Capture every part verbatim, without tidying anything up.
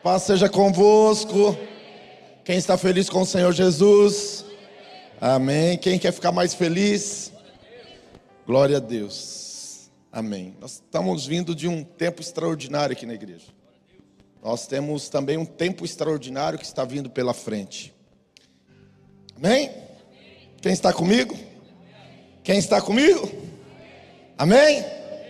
Paz seja convosco. Quem está feliz com o Senhor Jesus? Amém. Quem quer ficar mais feliz? Glória a Deus. Amém. Nós estamos vindo de um tempo extraordinário aqui na igreja. Nós temos também um tempo extraordinário que está vindo pela frente. Amém? Quem está comigo? Quem está comigo? Amém?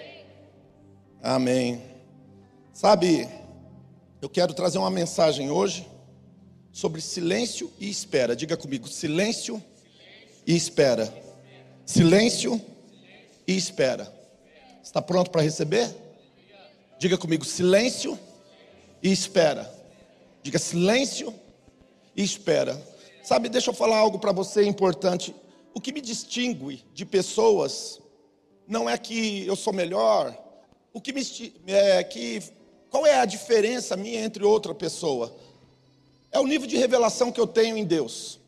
Amém. Sabe, eu quero trazer uma mensagem hoje sobre silêncio e espera. Diga comigo, silêncio e espera. Silêncio e espera. Está pronto para receber? Diga comigo, silêncio e espera. Diga silêncio e espera. Sabe, deixa eu falar algo para você importante. O que me distingue de pessoas não é que eu sou melhor. O que me é que qual é a diferença minha entre outra pessoa? É o nível de revelação que eu tenho em Deus.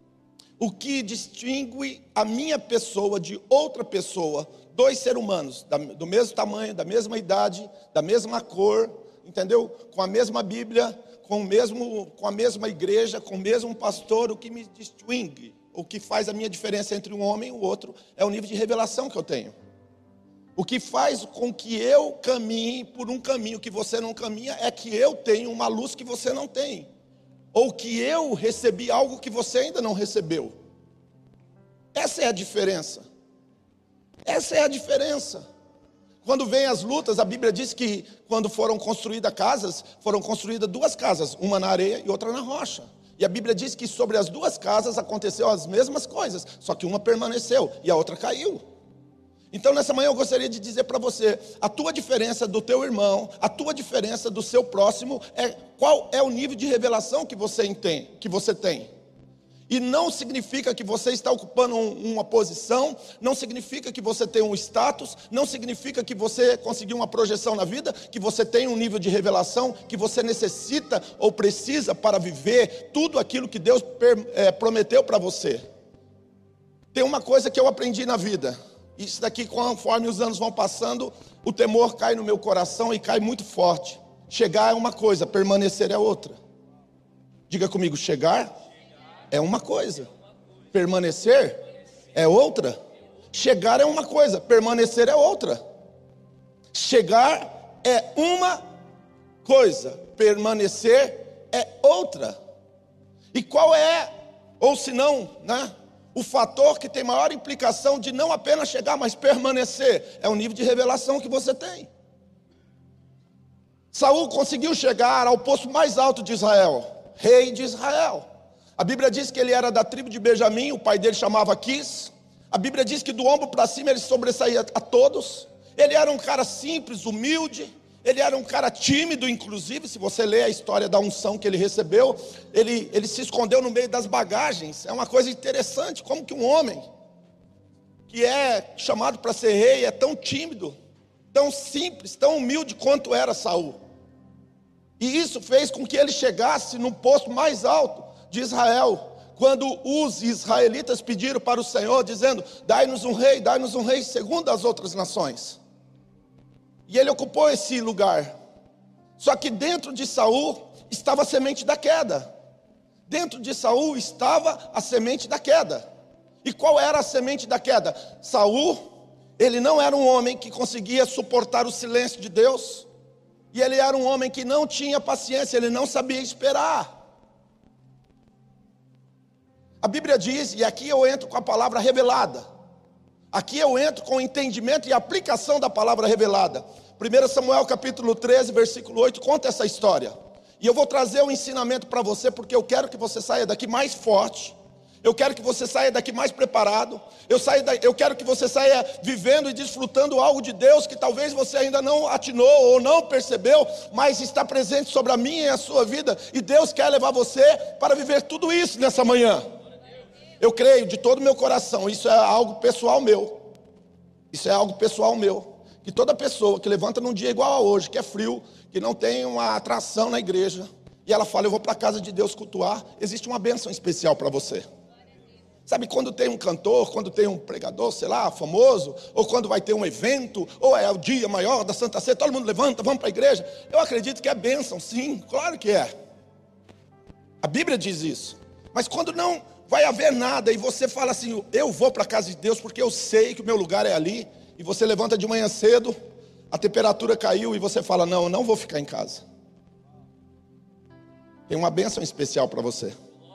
O que distingue a minha pessoa de outra pessoa, dois seres humanos, do mesmo tamanho, da mesma idade, da mesma cor, entendeu? Com a mesma Bíblia, com, o mesmo, com a mesma igreja, com o mesmo pastor, o que me distingue, o que faz a minha diferença entre um homem e o outro, é o nível de revelação que eu tenho. O que faz com que eu caminhe por um caminho que você não caminha é que eu tenho uma luz que você não tem. Ou que eu recebi algo que você ainda não recebeu. Essa é a diferença. Essa é a diferença. Quando vem as lutas, a Bíblia diz que quando foram construídas casas, foram construídas duas casas, uma na areia e outra na rocha. E a Bíblia diz que sobre as duas casas aconteceu as mesmas coisas, só que uma permaneceu e a outra caiu. Então nessa manhã eu gostaria de dizer para você, a tua diferença do teu irmão, a tua diferença do seu próximo, é qual é o nível de revelação que você tem, que você tem. E não significa que você está ocupando um, uma posição, não significa que você tem um status, não significa que você conseguiu uma projeção na vida, que você tem um nível de revelação, que você necessita ou precisa para viver tudo aquilo que Deus é, prometeu para você. Tem uma coisa que eu aprendi na vida. Isso daqui, conforme os anos vão passando, o temor cai no meu coração e cai muito forte. Chegar é uma coisa, permanecer é outra. Diga comigo, chegar é uma coisa, permanecer é outra. Chegar é uma coisa, permanecer é outra. Chegar é uma coisa, permanecer é outra. E qual é, ou se não, né? O fator que tem maior implicação de não apenas chegar, mas permanecer, é o nível de revelação que você tem. Saul conseguiu chegar ao posto mais alto de Israel, rei de Israel. A Bíblia diz que ele era da tribo de Benjamim, o pai dele chamava Quis. A Bíblia diz que do ombro para cima ele sobressaía a todos. Ele era um cara simples, humilde. Ele era um cara tímido, inclusive, se você ler a história da unção que ele recebeu, ele, ele se escondeu no meio das bagagens. É uma coisa interessante, como que um homem que é chamado para ser rei é tão tímido, tão simples, tão humilde quanto era Saul. E isso fez com que ele chegasse no posto mais alto de Israel, quando os israelitas pediram para o Senhor, dizendo, dai-nos um rei, dai-nos um rei segundo as outras nações. E ele ocupou esse lugar. Só que dentro de Saul estava a semente da queda. Dentro de Saul estava a semente da queda. E qual era a semente da queda? Saul, ele não era um homem que conseguia suportar o silêncio de Deus. E ele era um homem que não tinha paciência, ele não sabia esperar. A Bíblia diz, e aqui eu entro com a palavra revelada. Aqui eu entro com o entendimento e aplicação da palavra revelada. primeiro Samuel capítulo treze, versículo oito, conta essa história. E eu vou trazer um ensinamento para você, porque eu quero que você saia daqui mais forte. Eu quero que você saia daqui mais preparado. Eu, saia da, eu quero que você saia vivendo e desfrutando algo de Deus que talvez você ainda não atinou ou não percebeu, mas está presente sobre a minha e a sua vida. E Deus quer levar você para viver tudo isso nessa manhã. Eu creio de todo o meu coração, isso é algo pessoal meu. Isso é algo pessoal meu. Que toda pessoa que levanta num dia igual a hoje, que é frio, que não tem uma atração na igreja, e ela fala, eu vou para a casa de Deus cultuar, existe uma bênção especial para você. Sabe, quando tem um cantor, quando tem um pregador, sei lá, famoso, ou quando vai ter um evento, ou é o dia maior da Santa Ceia, todo mundo levanta, vamos para a igreja. Eu acredito que é bênção, sim, claro que é. A Bíblia diz isso. Mas quando não vai haver nada e você fala assim, eu vou para a casa de Deus porque eu sei que o meu lugar é ali, e você levanta de manhã cedo, a temperatura caiu e você fala, não, eu não vou ficar em casa. Tem uma bênção especial para você.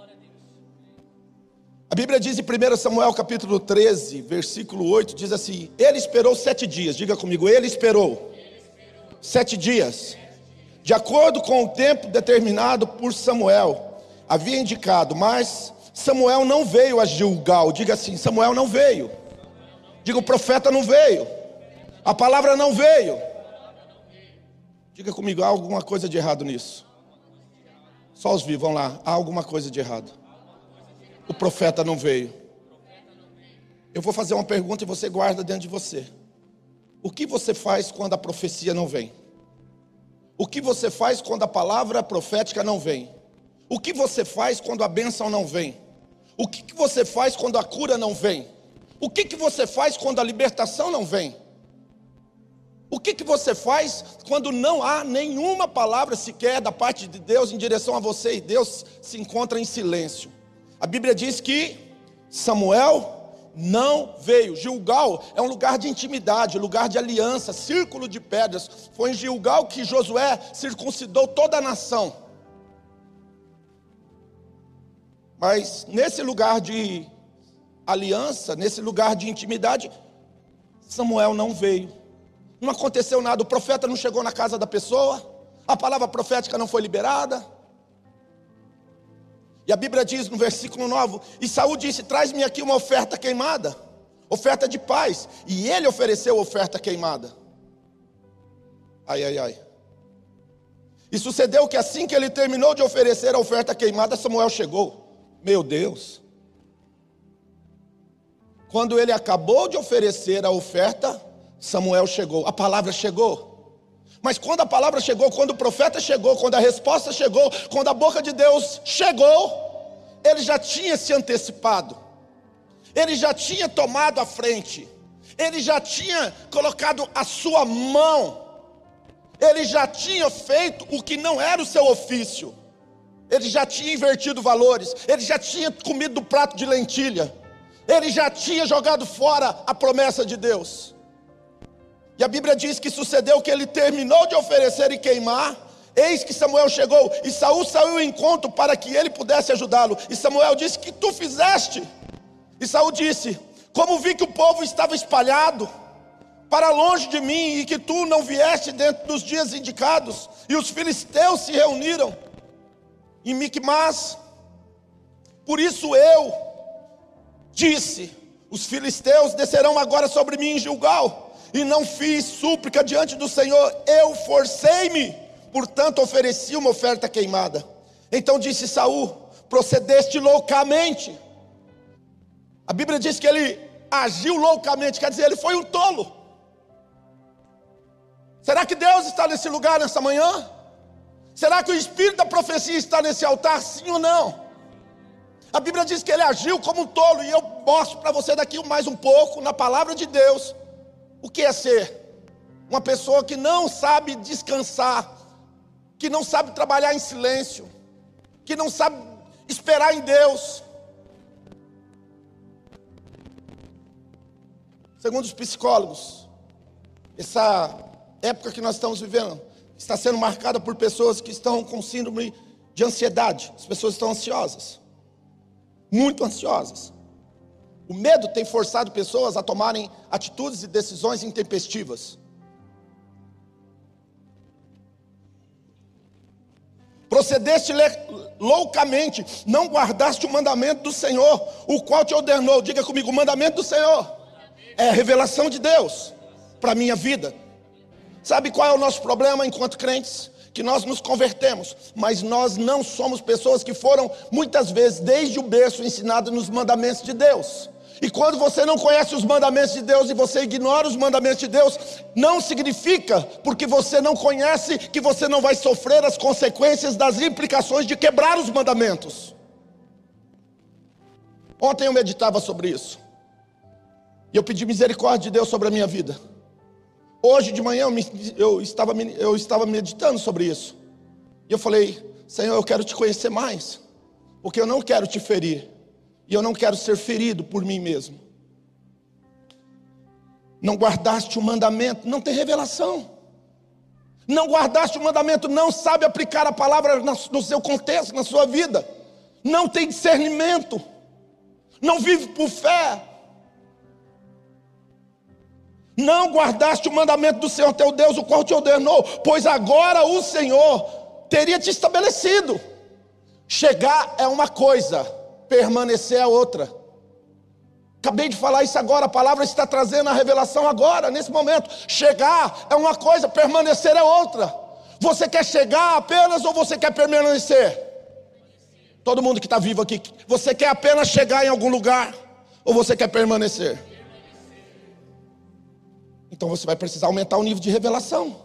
A Bíblia diz em primeiro Samuel capítulo treze, versículo oito, diz assim, ele esperou sete dias, diga comigo, ele esperou, ele esperou. Sete dias, de acordo com o tempo determinado por Samuel, havia indicado, mas Samuel não veio a Gilgal, diga assim, Samuel não veio, diga o profeta não veio, a palavra não veio, diga comigo, há alguma coisa de errado nisso? Só os vivos, vão lá, há alguma coisa de errado. O profeta não veio. Eu vou fazer uma pergunta e você guarda dentro de você. O que você faz quando a profecia não vem? O que você faz quando a palavra profética não vem? O que você faz quando a bênção não vem? O que você faz quando a cura não vem? O que você faz quando a libertação não vem? O que você faz quando não há nenhuma palavra sequer da parte de Deus em direção a você e Deus se encontra em silêncio? A Bíblia diz que Samuel não veio. Gilgal é um lugar de intimidade, lugar de aliança, círculo de pedras. Foi em Gilgal que Josué circuncidou toda a nação. Mas nesse lugar de aliança, nesse lugar de intimidade, Samuel não veio. Não aconteceu nada, o profeta não chegou na casa da pessoa, a palavra profética não foi liberada. E a Bíblia diz no versículo nove, e Saul disse, traz-me aqui uma oferta queimada, oferta de paz, e ele ofereceu oferta queimada. Ai, ai, ai. E sucedeu que assim que ele terminou de oferecer a oferta queimada, Samuel chegou. Meu Deus. Quando ele acabou de oferecer a oferta, Samuel chegou, a palavra chegou. Mas quando a palavra chegou, quando o profeta chegou, quando a resposta chegou, quando a boca de Deus chegou, ele já tinha se antecipado, ele já tinha tomado a frente, ele já tinha colocado a sua mão, ele já tinha feito o que não era o seu ofício, ele já tinha invertido valores, ele já tinha comido do prato de lentilha, ele já tinha jogado fora a promessa de Deus. E a Bíblia diz que sucedeu que ele terminou de oferecer e queimar, eis que Samuel chegou, e Saul saiu ao encontro para que ele pudesse ajudá-lo. E Samuel disse, que tu fizeste? E Saul disse, como vi que o povo estava espalhado para longe de mim, e que tu não vieste dentro dos dias indicados, e os filisteus se reuniram em Micmas, por isso eu disse, os filisteus descerão agora sobre mim em Gilgal, e não fiz súplica diante do Senhor, eu forcei-me, portanto ofereci uma oferta queimada. Então disse Saul, procedeste loucamente. A Bíblia diz que ele agiu loucamente, quer dizer, ele foi um tolo. Será que Deus está nesse lugar nessa manhã? Será que o Espírito da profecia está nesse altar, sim ou não? A Bíblia diz que ele agiu como um tolo, e eu mostro para você daqui mais um pouco, na palavra de Deus, o que é ser uma pessoa que não sabe descansar, que não sabe trabalhar em silêncio, que não sabe esperar em Deus. Segundo os psicólogos, essa época que nós estamos vivendo está sendo marcada por pessoas que estão com síndrome de ansiedade. As pessoas estão ansiosas, muito ansiosas. O medo tem forçado pessoas a tomarem atitudes e decisões intempestivas. Procedeste loucamente, não guardaste o mandamento do Senhor, o qual te ordenou. Diga comigo, o mandamento do Senhor é a revelação de Deus para a minha vida. Sabe qual é o nosso problema enquanto crentes? Que nós nos convertemos, mas nós não somos pessoas que foram muitas vezes desde o berço ensinadas nos mandamentos de Deus. E quando você não conhece os mandamentos de Deus e você ignora os mandamentos de Deus, não significa, porque você não conhece, que você não vai sofrer as consequências das implicações de quebrar os mandamentos. Ontem eu meditava sobre isso. E eu pedi misericórdia de Deus sobre a minha vida. Hoje de manhã eu, me, eu, estava, eu estava meditando sobre isso. E eu falei, Senhor, eu quero te conhecer mais. Porque eu não quero te ferir. E eu não quero ser ferido por mim mesmo. Não guardaste o mandamento, não tem revelação. Não guardaste o mandamento, não sabe aplicar a palavra no seu contexto, na sua vida. Não tem discernimento. Não vive por fé. Não guardaste o mandamento do Senhor teu Deus, o qual te ordenou, pois agora o Senhor teria te estabelecido. Chegar é uma coisa, permanecer é outra. Acabei de falar isso agora, a palavra está trazendo a revelação agora, nesse momento. Chegar é uma coisa, permanecer é outra. Você quer chegar apenas ou você quer permanecer? Todo mundo que está vivo aqui, você quer apenas chegar em algum lugar ou você quer permanecer? Então você vai precisar aumentar o nível de revelação.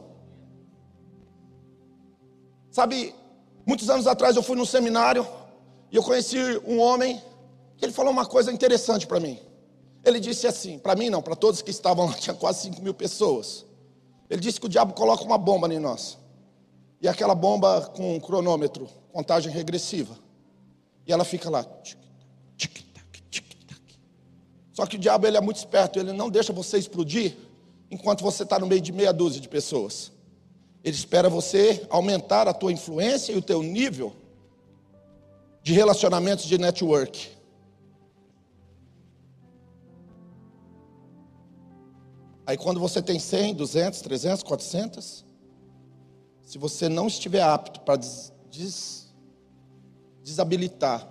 Sabe, muitos anos atrás eu fui num seminário e eu conheci um homem que ele falou uma coisa interessante para mim. Ele disse assim, para mim não, para todos que estavam lá, tinha quase cinco mil pessoas. Ele disse que o diabo coloca uma bomba em nós. E aquela bomba com um cronômetro, contagem regressiva. E ela fica lá. Tic-tac, tic-tac. Só que o diabo ele é muito esperto, ele não deixa você explodir enquanto você está no meio de meia dúzia de pessoas. Ele espera você aumentar a tua influência e o teu nível de relacionamentos de network. Aí quando você tem cem, duzentos, trezentos, quatrocentos, se você não estiver apto para des, des, desabilitar,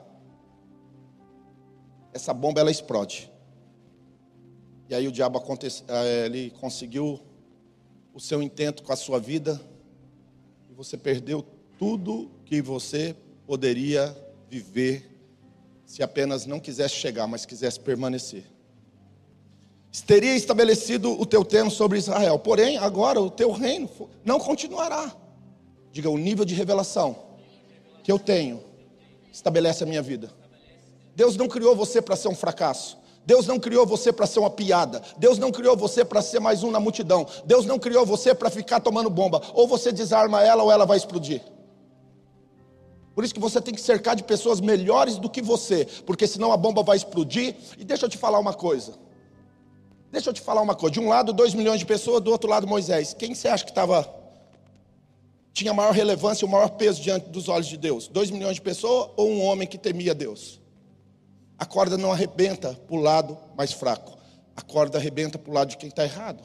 essa bomba ela explode. E aí o diabo acontece, ele conseguiu o seu intento com a sua vida e você perdeu tudo que você poderia viver se apenas não quisesse chegar, mas quisesse permanecer. Teria estabelecido o teu termo sobre Israel, porém agora o teu reino não continuará. Diga, o nível de revelação que eu tenho estabelece a minha vida. Deus não criou você para ser um fracasso. Deus não criou você para ser uma piada. Deus não criou você para ser mais um na multidão. Deus não criou você para ficar tomando bomba. Ou você desarma ela ou ela vai explodir. Por isso que você tem que cercar de pessoas melhores do que você, porque senão a bomba vai explodir. E deixa eu te falar uma coisa. Deixa eu te falar uma coisa. De um lado, dois milhões de pessoas, do outro lado, Moisés. Quem você acha que estava, tinha maior relevância e o maior peso diante dos olhos de Deus? Dois milhões de pessoas ou um homem que temia Deus? A corda não arrebenta para o lado mais fraco. A corda arrebenta para o lado de quem está errado.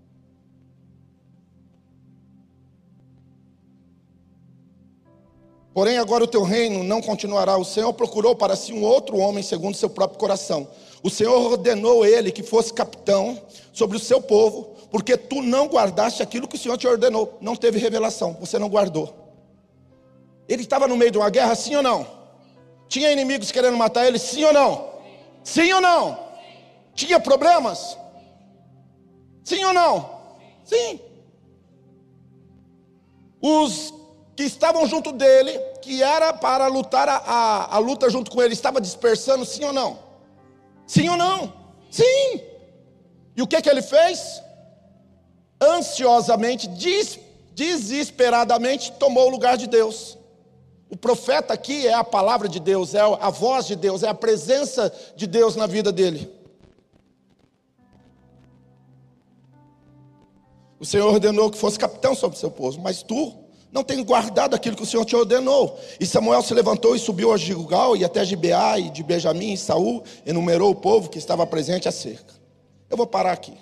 Porém agora o teu reino não continuará. O Senhor procurou para si um outro homem segundo seu próprio coração. O Senhor ordenou ele que fosse capitão sobre o seu povo, porque tu não guardaste aquilo que o Senhor te ordenou. Não teve revelação, você não guardou. Ele estava no meio de uma guerra, sim ou não? Tinha inimigos querendo matar ele, sim ou não? Sim ou não? Tinha problemas? Sim ou não? Sim. Os que estavam junto dele, que era para lutar a, a, a luta junto com ele, estava dispersando, sim ou não? Sim ou não? Sim. E o que que ele fez? Ansiosamente, des, desesperadamente, tomou o lugar de Deus. O profeta aqui é a palavra de Deus, é a voz de Deus, é a presença de Deus na vida dele. O Senhor ordenou que fosse capitão sobre o seu povo, mas tu não tens guardado aquilo que o Senhor te ordenou. E Samuel se levantou e subiu a Gilgal e até Gibeá, e de Benjamim e Saul enumerou o povo que estava presente à cerca. Eu vou parar aqui.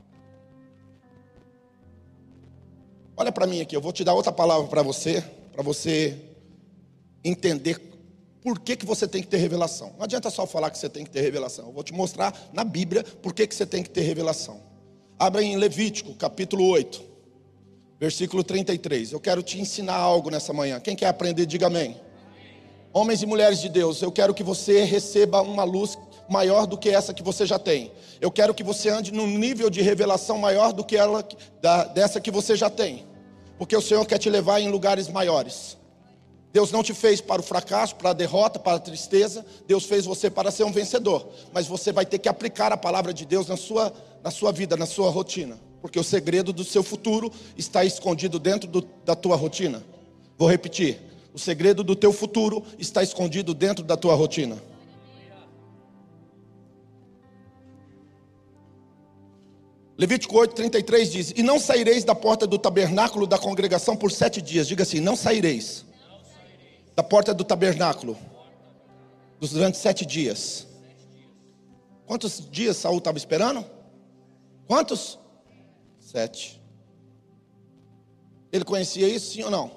Olha para mim aqui, eu vou te dar outra palavra para você, para você entender por que que você tem que ter revelação. Não adianta só falar que você tem que ter revelação. Eu vou te mostrar na Bíblia por que que você tem que ter revelação. Abra em Levítico, capítulo oito. Versículo trinta e três. Eu quero te ensinar algo nessa manhã. Quem quer aprender, diga amém. Amém. Homens e mulheres de Deus, eu quero que você receba uma luz maior do que essa que você já tem. Eu quero que você ande num nível de revelação maior do que ela, da, dessa que você já tem. Porque o Senhor quer te levar em lugares maiores. Deus não te fez para o fracasso, para a derrota, para a tristeza. Deus fez você para ser um vencedor. Mas você vai ter que aplicar a palavra de Deus na sua, na sua vida, na sua rotina. Porque o segredo do seu futuro está escondido dentro do, da tua rotina. Vou repetir. O segredo do teu futuro está escondido dentro da tua rotina. Levítico oito, trinta e três diz: e não saireis da porta do tabernáculo da congregação por sete dias. Diga assim, não saireis da porta do tabernáculo durante sete dias. Quantos dias Saul estava esperando? Quantos? Sete. Ele conhecia isso, sim ou não?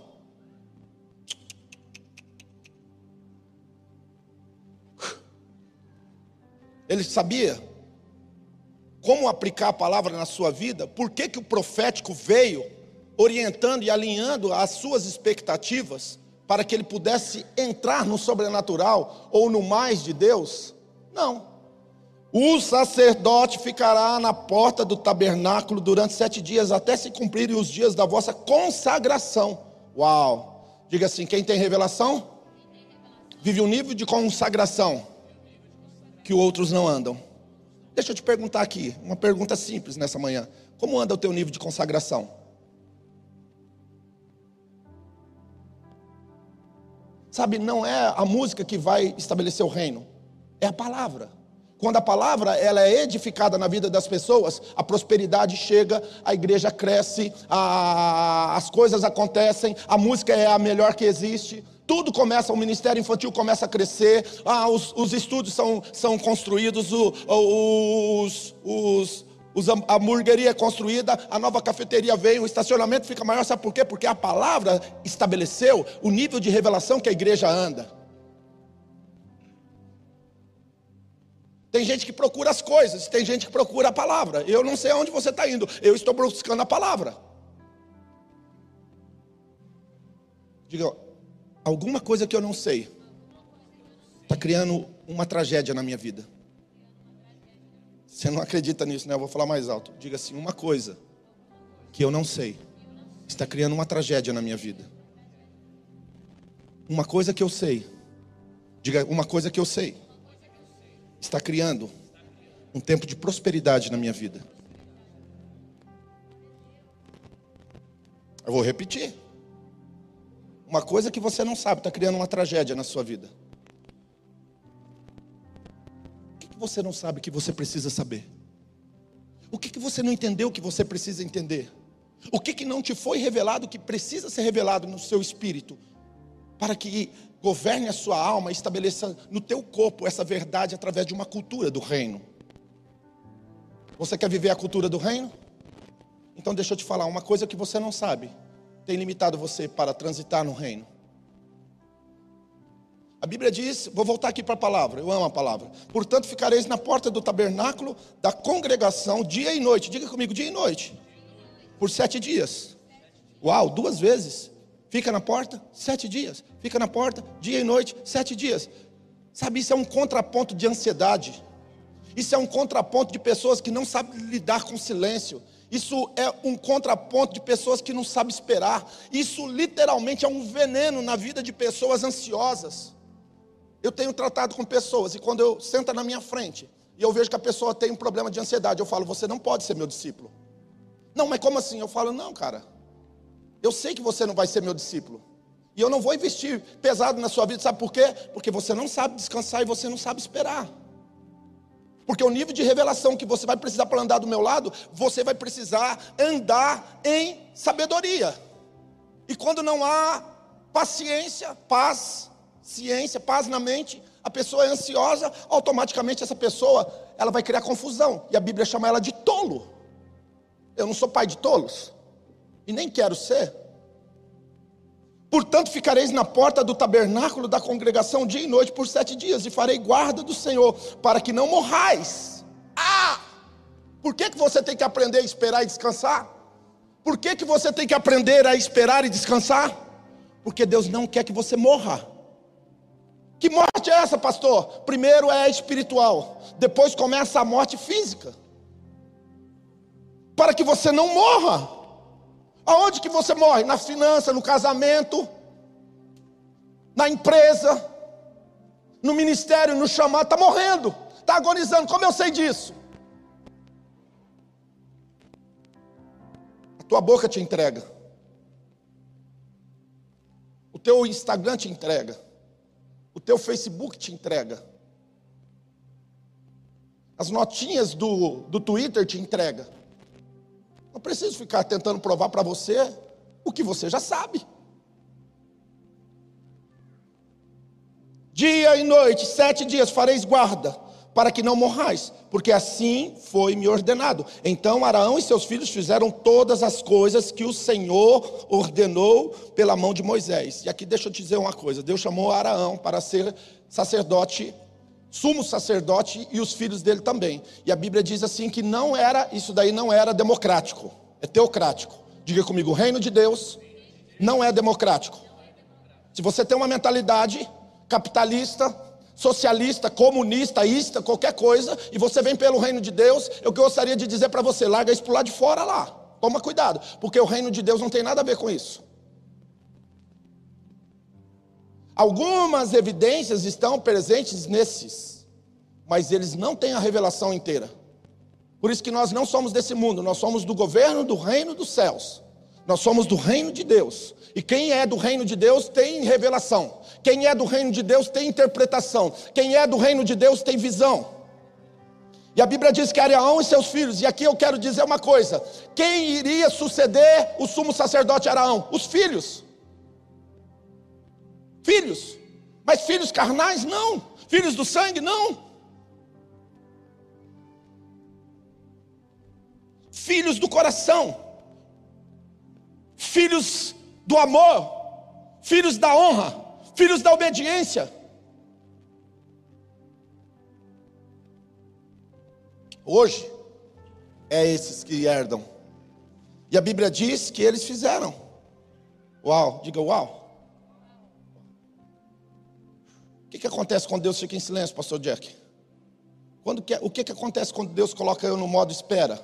Ele sabia como aplicar a palavra na sua vida. Por que que o profético veio orientando e alinhando as suas expectativas para que ele pudesse entrar no sobrenatural ou no mais de Deus? Não. O sacerdote ficará na porta do tabernáculo durante sete dias, até se cumprirem os dias da vossa consagração. Uau! Diga assim, quem tem revelação, vive um nível de consagração que outros não andam. Deixa eu te perguntar aqui, uma pergunta simples nessa manhã. Como anda o teu nível de consagração? Sabe, não é a música que vai estabelecer o reino, é a palavra. Quando a palavra ela é edificada na vida das pessoas, a prosperidade chega, a igreja cresce, a, as coisas acontecem, a música é a melhor que existe. Tudo começa, o ministério infantil começa a crescer, ah, os, os estúdios são, são construídos, o, os, os, os, a hamburgueria é construída, a nova cafeteria vem, o estacionamento fica maior. Sabe por quê? Porque a palavra estabeleceu o nível de revelação que a igreja anda. Tem gente que procura as coisas, tem gente que procura a palavra. Eu não sei aonde você está indo, eu estou buscando a palavra. Diga, alguma coisa que eu não sei está criando uma tragédia na minha vida. Você não acredita nisso, né? Eu vou falar mais alto. Diga assim, uma coisa que eu não sei está criando uma tragédia na minha vida. Uma coisa que eu sei. Diga, uma coisa que eu sei está criando um tempo de prosperidade na minha vida. Eu vou repetir. Uma coisa que você não sabe está criando uma tragédia na sua vida. O que que você não sabe que você precisa saber? O que que você não entendeu que você precisa entender? O que que não te foi revelado que precisa ser revelado no seu espírito? Para que governe a sua alma e estabeleça no teu corpo essa verdade através de uma cultura do reino. Você quer viver a cultura do reino? Então deixa eu te falar, uma coisa que você não sabe tem limitado você para transitar no reino. A Bíblia diz, vou voltar aqui para a palavra, eu amo a palavra. Portanto ficareis na porta do tabernáculo da congregação dia e noite. Diga comigo, dia e noite. Por sete dias. Uau, duas vezes. Fica na porta, sete dias. Fica na porta, dia e noite, sete dias. Sabe, isso é um contraponto de ansiedade. Isso é um contraponto de pessoas que não sabem lidar com silêncio. Isso é um contraponto de pessoas que não sabem esperar. Isso literalmente é um veneno na vida de pessoas ansiosas. Eu tenho tratado com pessoas e quando eu sento na minha frente e eu vejo que a pessoa tem um problema de ansiedade, eu falo, você não pode ser meu discípulo. Não, mas como assim? Eu falo, não, cara. Eu sei que você não vai ser meu discípulo. E eu não vou investir pesado na sua vida. Sabe por quê? Porque você não sabe descansar e você não sabe esperar. Porque o nível de revelação que você vai precisar para andar do meu lado, você vai precisar andar em sabedoria. E quando não há paciência, paz, ciência, paz na mente, a pessoa é ansiosa, automaticamente essa pessoa, ela vai criar confusão. E a Bíblia chama ela de tolo. Eu não sou pai de tolos. E nem quero ser. Portanto ficareis na porta do tabernáculo da congregação dia e noite por sete dias, e farei guarda do Senhor, para que não morrais. Ah! Por que que você tem que aprender a esperar e descansar? Por que que você tem que aprender a esperar e descansar? Porque Deus não quer que você morra. Que morte é essa, pastor? Primeiro é a espiritual, depois começa a morte física. Para que você não morra. Aonde que você morre? Na finança, no casamento. na empresa, no ministério, no chamado, está morrendo, está agonizando. Como eu sei disso? A tua boca te entrega, o teu Instagram te entrega, o teu Facebook te entrega, as notinhas do, do Twitter te entrega. Não preciso ficar tentando provar para você o que você já sabe. Dia e noite, sete dias fareis guarda, para que não morrais, porque assim foi me ordenado. Então Arão e seus filhos fizeram todas as coisas que o Senhor ordenou pela mão de Moisés. E aqui deixa eu te dizer uma coisa, Deus chamou Arão para ser sacerdote, sumo sacerdote, e os filhos dele também. E a Bíblia diz assim que não era, isso daí não era democrático, é teocrático. Diga comigo, o reino de Deus não é democrático. Se você tem uma mentalidade capitalista, socialista, comunista, ista, qualquer coisa, e você vem pelo reino de Deus, eu gostaria de dizer para você, larga isso para o lado de fora lá. Toma cuidado, porque o reino de Deus não tem nada a ver com isso. Algumas evidências estão presentes nesses, mas eles não têm a revelação inteira. Por isso que nós não somos desse mundo, nós somos do governo do reino dos céus. Nós somos do reino de Deus. E quem é do reino de Deus tem revelação. Quem é do reino de Deus tem interpretação. Quem é do reino de Deus tem visão. E a Bíblia diz que Arão e seus filhos, e aqui eu quero dizer uma coisa, quem iria suceder o sumo sacerdote Arão? Os filhos. Filhos. Mas filhos carnais? Não. Filhos do sangue? Não. Filhos do coração. Filhos do amor, filhos da honra, filhos da obediência. Hoje, é esses que herdam. E a Bíblia diz que eles fizeram. Uau, diga uau. O que, que acontece quando Deus fica em silêncio, pastor Jack? Quando que, o que, que acontece quando Deus coloca eu no modo espera?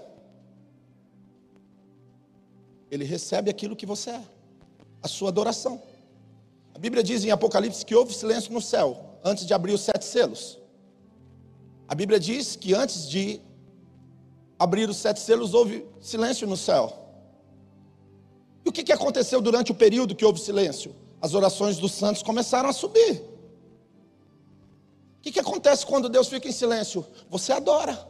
Ele recebe aquilo que você é, a sua adoração. A Bíblia diz em Apocalipse que houve silêncio no céu, antes de abrir os sete selos. A Bíblia diz que antes de abrir os sete selos, houve silêncio no céu. E o que, que aconteceu durante o período que houve silêncio? As orações dos santos começaram a subir. O que, que acontece quando Deus fica em silêncio? Você adora.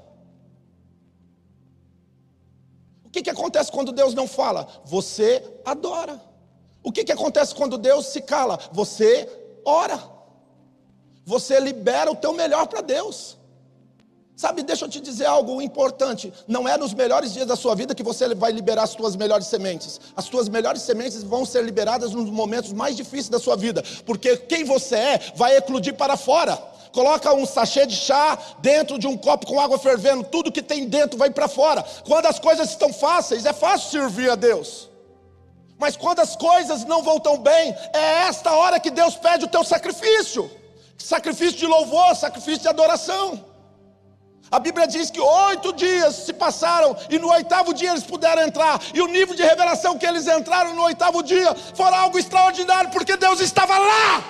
O que, que acontece quando Deus não fala? Você adora. O que, que acontece quando Deus se cala? Você ora. Você libera o teu melhor para Deus. Sabe, deixa eu te dizer algo importante. Não é nos melhores dias da sua vida que você vai liberar as suas melhores sementes. As suas melhores sementes vão ser liberadas nos momentos mais difíceis da sua vida. Porque quem você é vai eclodir para fora. Coloca um sachê de chá dentro de um copo com água fervendo. Tudo que tem dentro vai para fora. Quando as coisas estão fáceis, é fácil servir a Deus. Mas quando as coisas não vão tão bem, é esta hora que Deus pede o teu sacrifício. Sacrifício de louvor, sacrifício de adoração. A Bíblia diz que oito dias se passaram e no oitavo dia eles puderam entrar. E o nível de revelação que eles entraram no oitavo dia foi algo extraordinário, porque Deus estava lá.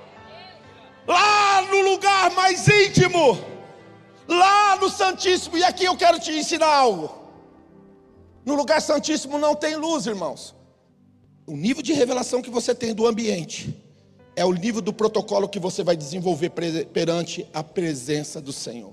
Lá no lugar mais íntimo, lá no Santíssimo. E aqui eu quero te ensinar algo. No lugar Santíssimo não tem luz, irmãos. O nível de revelação que você tem do ambiente é o nível do protocolo que você vai desenvolver perante a presença do Senhor.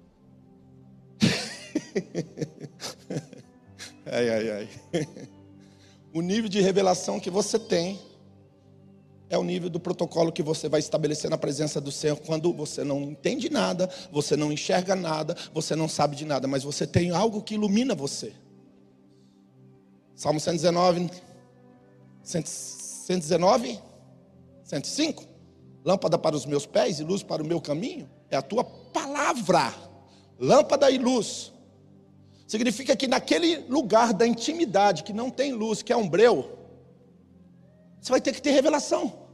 Ai, ai, ai. O nível de revelação que você tem é o nível do protocolo que você vai estabelecer na presença do Senhor, quando você não entende nada, você não enxerga nada, você não sabe de nada, mas você tem algo que ilumina você. Salmo cento e dezenove, cento e dezenove, cento e cinco. Lâmpada para os meus pés e luz para o meu caminho é a tua palavra. Lâmpada e luz. Significa que naquele lugar da intimidade, que não tem luz, que é um breu, você vai ter que ter revelação.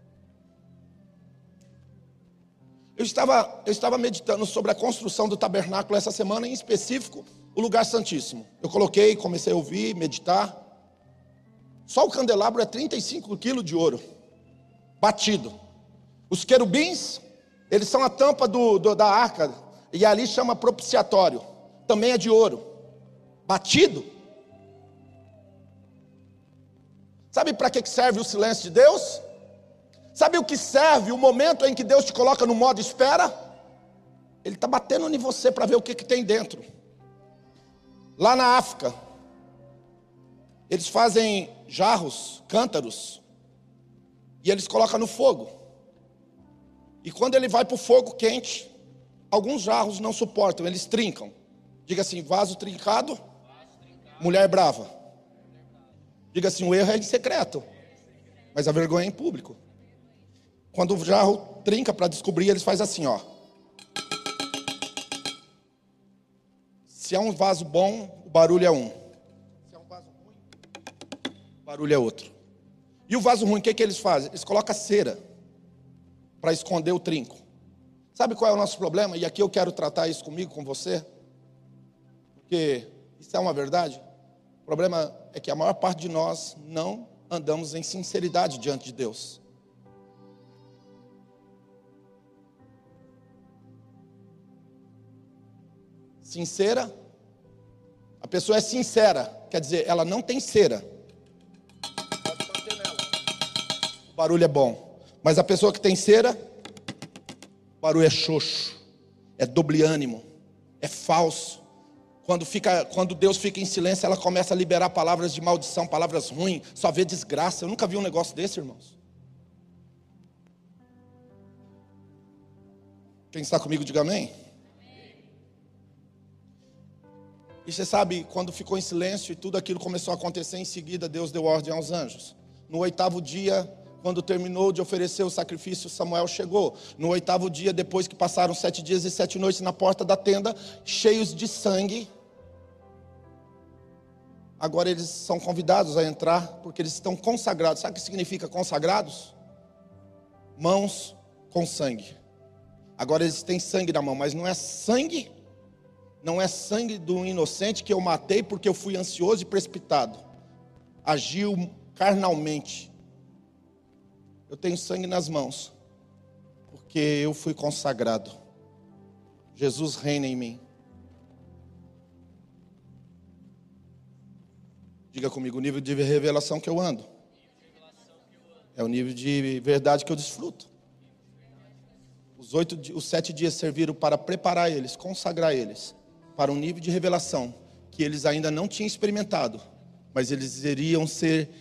Eu estava, eu estava meditando sobre a construção do tabernáculo essa semana, em específico, o lugar santíssimo. Eu coloquei, comecei a ouvir, meditar. Só o candelabro é trinta e cinco quilos de ouro, batido. Os querubins, eles são a tampa do, do, da arca, e ali chama propiciatório, também é de ouro, batido. Sabe para que serve o silêncio de Deus? Sabe o que serve o momento em que Deus te coloca no modo espera? Ele está batendo em você para ver o que, que tem dentro. Lá na África, eles fazem jarros, cântaros, e eles colocam no fogo. E quando ele vai para o fogo quente, alguns jarros não suportam, eles trincam. Diga assim, vaso trincado, mulher brava. Diga assim, o erro é em secreto, mas a vergonha é em público. Quando o jarro trinca para descobrir, eles fazem assim, ó. Se é um vaso bom, o barulho é um. Se é um vaso ruim, o barulho é outro. E o vaso ruim, o que, que eles fazem? Eles colocam cera para esconder o trinco. Sabe qual é o nosso problema? E aqui eu quero tratar isso comigo, com você. Porque isso é uma verdade. O problema é que a maior parte de nós não andamos em sinceridade diante de Deus. Sincera, a pessoa é sincera, quer dizer, ela não tem cera. Pode bater nela. O barulho é bom. Mas a pessoa que tem cera, o barulho é xoxo, é doble ânimo, é falso. Quando, fica, quando Deus fica em silêncio, ela começa a liberar palavras de maldição, palavras ruins, só vê desgraça. Eu nunca vi um negócio desse, irmãos. Quem está comigo, diga amém. E você sabe, quando ficou em silêncio e tudo aquilo começou a acontecer, em seguida Deus deu ordem aos anjos. No oitavo dia, quando terminou de oferecer o sacrifício, Samuel chegou. No oitavo dia, depois que passaram sete dias e sete noites na porta da tenda, cheios de sangue, agora eles são convidados a entrar, porque eles estão consagrados. Sabe o que significa consagrados? Mãos com sangue. Agora eles têm sangue na mão, mas não é sangue, não é sangue do inocente que eu matei porque eu fui ansioso e precipitado. Agiu carnalmente. Eu tenho sangue nas mãos, porque eu fui consagrado. Jesus reina em mim. Diga comigo, o nível de revelação que eu ando é o nível de verdade que eu desfruto. Os, oito, os sete dias serviram para preparar eles, consagrar eles para um nível de revelação que eles ainda não tinham experimentado, mas eles iriam ser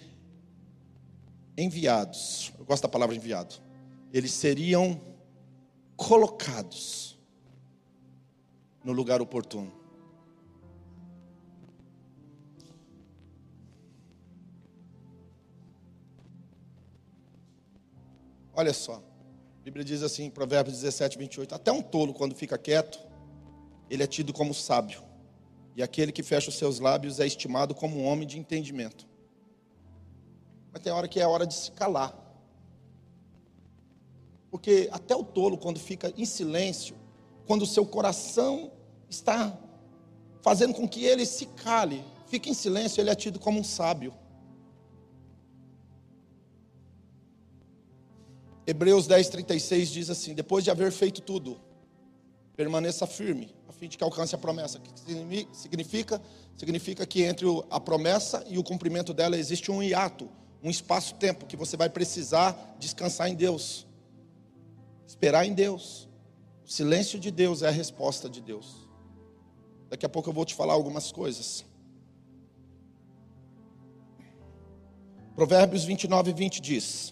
enviados. Eu gosto da palavra enviado. Eles seriam colocados no lugar oportuno. Olha só, a Bíblia diz assim, em Provérbios dezessete, vinte e oito, até um tolo, quando fica quieto, ele é tido como sábio, e aquele que fecha os seus lábios é estimado como um homem de entendimento. Mas tem hora que é hora de se calar, porque até o tolo, quando fica em silêncio, quando o seu coração está fazendo com que ele se cale, fica em silêncio, ele é tido como um sábio. Hebreus dez, trinta e seis diz assim, depois de haver feito tudo, permaneça firme, a fim de que alcance a promessa. O que significa? Significa que entre a promessa e o cumprimento dela existe um hiato, um espaço-tempo, que você vai precisar descansar em Deus, esperar em Deus. O silêncio de Deus é a resposta de Deus. Daqui a pouco eu vou te falar algumas coisas. Provérbios vinte e nove, vinte diz,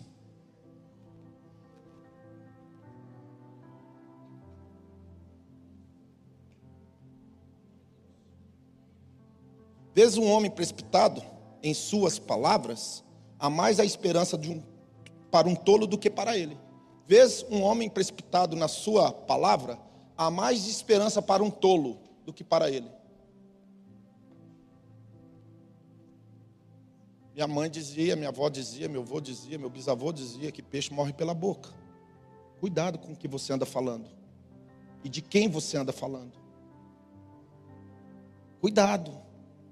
vês um homem precipitado em suas palavras, há mais a esperança de um, para um tolo do que para ele. Vês um homem precipitado na sua palavra, há mais esperança para um tolo do que para ele. Minha mãe dizia, minha avó dizia, meu avô dizia, meu bisavô dizia que peixe morre pela boca. Cuidado com o que você anda falando e de quem você anda falando. Cuidado.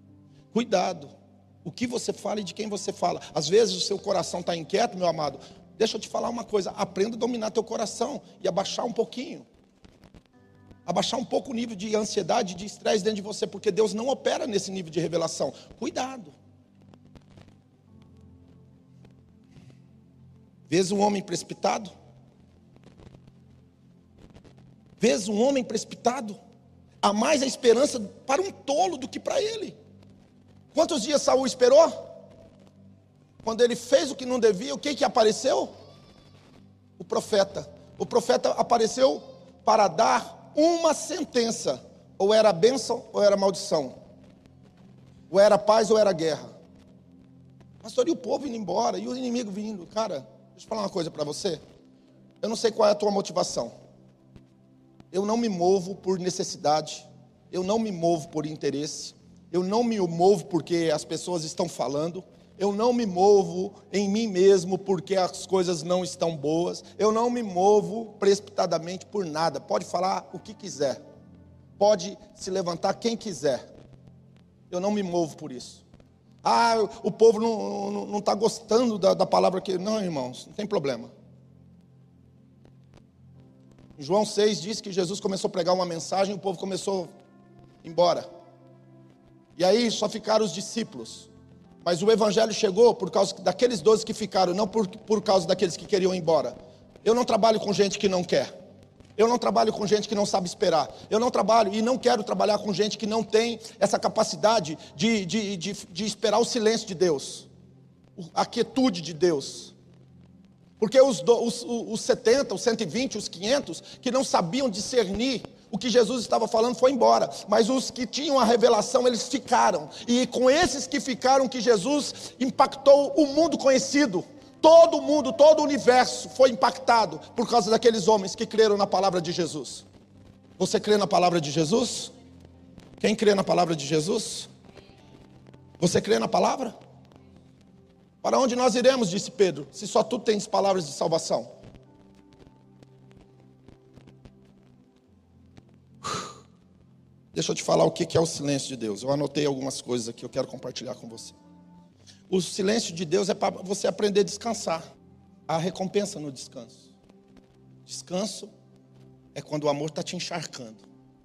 Cuidado, o que você fala e de quem você fala. Às vezes o seu coração está inquieto, meu amado, Deixa eu te falar uma coisa, aprenda a dominar teu coração e abaixar um pouquinho. Abaixar um pouco o nível de ansiedade, de estresse dentro de você, porque Deus não opera nesse nível de revelação. Cuidado. Vês um homem precipitado? Vês um homem precipitado? Há mais a esperança para um tolo do que para ele. Quantos dias Saul esperou? Quando ele fez o que não devia, o que que apareceu? O profeta. O profeta apareceu para dar uma sentença. Ou era bênção ou era maldição. Ou era paz ou era guerra. Pastor, e o povo indo embora? E o inimigo vindo? Cara, deixa eu falar uma coisa para você. Eu não sei qual é a tua motivação. Eu não me movo por necessidade. Eu não me movo por interesse. Eu não me movo porque as pessoas estão falando. Eu não me movo em mim mesmo porque as coisas não estão boas. Eu não me movo precipitadamente por nada. Pode falar o que quiser. Pode se levantar quem quiser. Eu não me movo por isso. Ah, o povo não está gostando da, da palavra que... Não, irmãos, não tem problema. João seis diz que Jesus começou a pregar uma mensagem e o povo começou a ir embora. E aí só ficaram os discípulos. Mas o evangelho chegou por causa daqueles doze que ficaram, não por, por causa daqueles que queriam ir embora. Eu não trabalho com gente que não quer. Eu não trabalho com gente que não sabe esperar. Eu não trabalho e não quero trabalhar com gente que não tem essa capacidade de, de, de, de esperar o silêncio de Deus. A quietude de Deus. Porque os, os, os setenta, os cento e vinte, os quinhentos, que não sabiam discernir o que Jesus estava falando, foi embora. Mas os que tinham a revelação, eles ficaram. E com esses que ficaram, que Jesus impactou o mundo conhecido. Todo mundo, todo o universo foi impactado por causa daqueles homens que creram na palavra de Jesus. Você crê na palavra de Jesus? Quem crê na palavra de Jesus? Você crê na palavra? Para onde nós iremos, disse Pedro, se só tu tens palavras de salvação? Deixa eu te falar o que é o silêncio de Deus. Eu anotei algumas coisas aqui, eu quero compartilhar com você. O silêncio de Deus é para você aprender a descansar. Há recompensa no descanso. Descanso é quando o amor está te encharcando.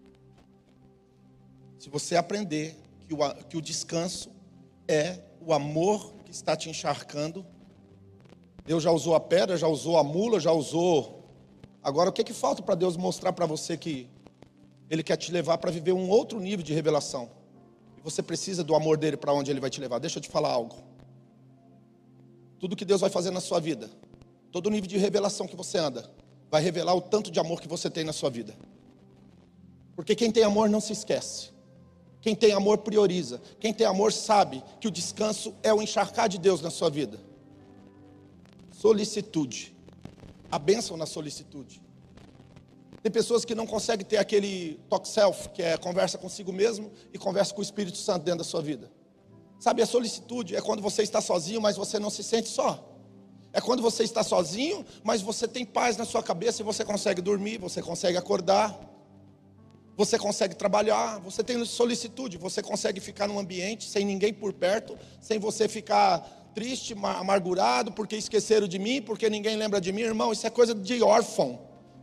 Se você aprender que o, que o descanso é o amor que está te encharcando. Deus já usou a pedra, já usou a mula, já usou. Agora o que, que falta para Deus mostrar para você que Ele quer te levar para viver um outro nível de revelação? E você precisa do amor dele para onde Ele vai te levar. Deixa eu te falar algo. Tudo que Deus vai fazer na sua vida, todo o nível de revelação que você anda, vai revelar o tanto de amor que você tem na sua vida. Porque quem tem amor não se esquece. Quem tem amor prioriza. Quem tem amor sabe que o descanso é o encharcar de Deus na sua vida. Solicitude. A bênção na solicitude. Tem pessoas que não conseguem ter aquele talk self, que é conversa consigo mesmo e conversa com o Espírito Santo dentro da sua vida. Sabe, a solicitude é quando você está sozinho, mas você não se sente só. É quando você está sozinho, mas você tem paz na sua cabeça e você consegue dormir, você consegue acordar. Você consegue trabalhar, você tem solicitude, você consegue ficar num ambiente sem ninguém por perto, sem você ficar triste, amargurado, porque esqueceram de mim, porque ninguém lembra de mim. Irmão, isso é coisa de órfão.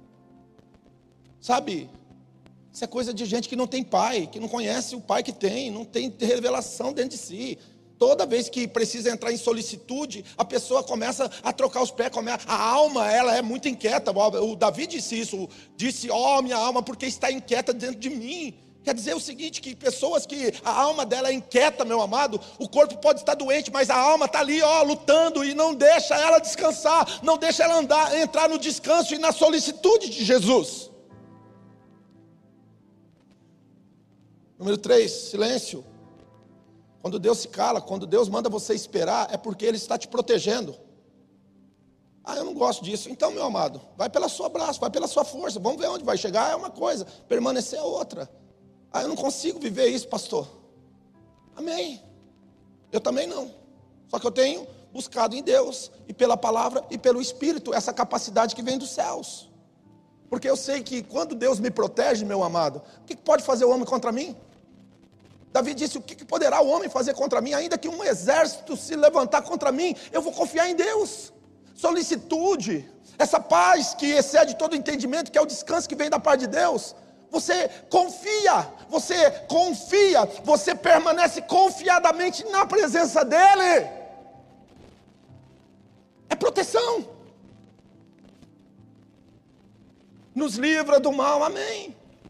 Sabe? Isso é coisa de gente que não tem pai, que não conhece o pai que tem, não tem revelação dentro de si. Toda vez que precisa entrar em solicitude, a pessoa começa a trocar os pés, começa, a alma, ela é muito inquieta. O Davi disse isso, disse, ó, oh, minha alma, porque está inquieta dentro de mim. Quer dizer o seguinte, que pessoas que a alma dela é inquieta, meu amado, o corpo pode estar doente, mas a alma está ali, ó, lutando e não deixa ela descansar, não deixa ela andar, entrar no descanso e na solicitude de Jesus. Número três, silêncio. Quando Deus se cala, quando Deus manda você esperar, é porque Ele está te protegendo. Ah, eu não gosto disso. Então, meu amado, vai pela sua braço, vai pela sua força. Vamos ver onde vai chegar, é uma coisa, permanecer é outra. Ah, eu não consigo viver isso, pastor. Amém. Eu também não. Só que eu tenho buscado em Deus, e pela palavra, e pelo Espírito, essa capacidade que vem dos céus. Porque eu sei que quando Deus me protege, meu amado, o que pode fazer o homem contra mim? Davi disse, o que poderá o homem fazer contra mim? Ainda que um exército se levantar contra mim, eu vou confiar em Deus. solicitude, essa paz que excede todo entendimento, que é o descanso que vem da parte de Deus. Você confia, você confia, você permanece confiadamente na presença dEle. É proteção. Nos livra do mal, amém.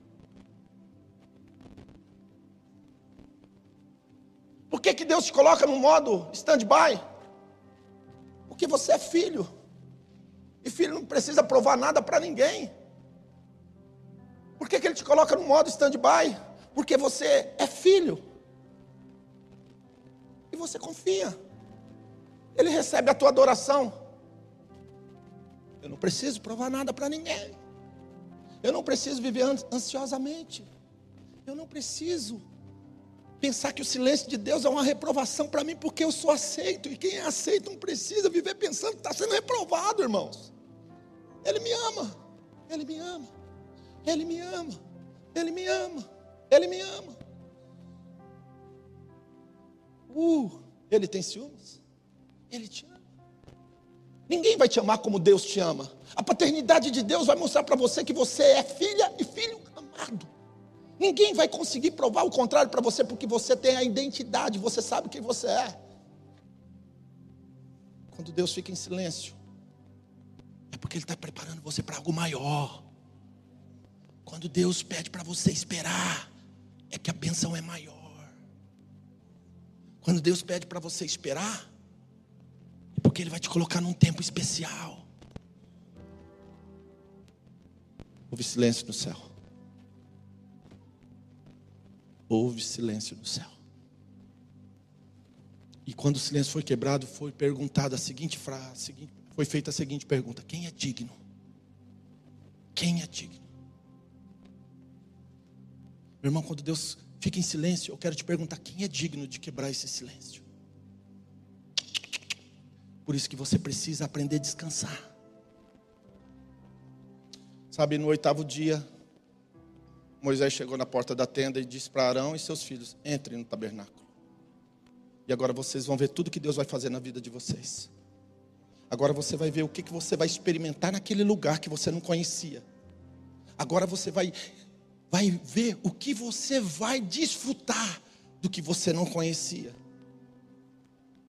Por que que Deus te coloca no modo stand-by? Porque você é filho. E filho não precisa provar nada para ninguém. Por que que Ele te coloca no modo stand-by? Porque você é filho. E você confia. Ele recebe a tua adoração. Eu não preciso provar nada para ninguém. Eu não preciso viver ansiosamente. Eu não preciso pensar que o silêncio de Deus é uma reprovação para mim, porque eu sou aceito. E quem é aceito não precisa viver pensando que está sendo reprovado, irmãos. Ele me ama. Ele me ama. Ele me ama. Ele me ama. Ele me ama. Uh, ele tem ciúmes? Ele te ama. Ninguém vai te amar como Deus te ama. A paternidade de Deus vai mostrar para você que você é filha e filho amado. Ninguém vai conseguir provar o contrário para você, porque você tem a identidade, você sabe quem você é. Quando Deus fica em silêncio, é porque Ele está preparando você para algo maior. Quando Deus pede para você esperar, é que a bênção é maior. Quando Deus pede para você esperar, é porque Ele vai te colocar num tempo especial. Houve silêncio no céu. Houve silêncio no céu. E quando o silêncio foi quebrado, foi perguntada a seguinte frase, foi feita a seguinte pergunta: quem é digno? Quem é digno? Meu irmão, quando Deus fica em silêncio, eu quero te perguntar: quem é digno de quebrar esse silêncio? Por isso que você precisa aprender a descansar. Sabe, no oitavo dia, Moisés chegou na porta da tenda e disse para Arão e seus filhos: entrem no tabernáculo. E agora vocês vão ver tudo que Deus vai fazer na vida de vocês. Agora você vai ver o que, que você vai experimentar naquele lugar que você não conhecia. Agora você vai, vai ver o que você vai desfrutar do que você não conhecia.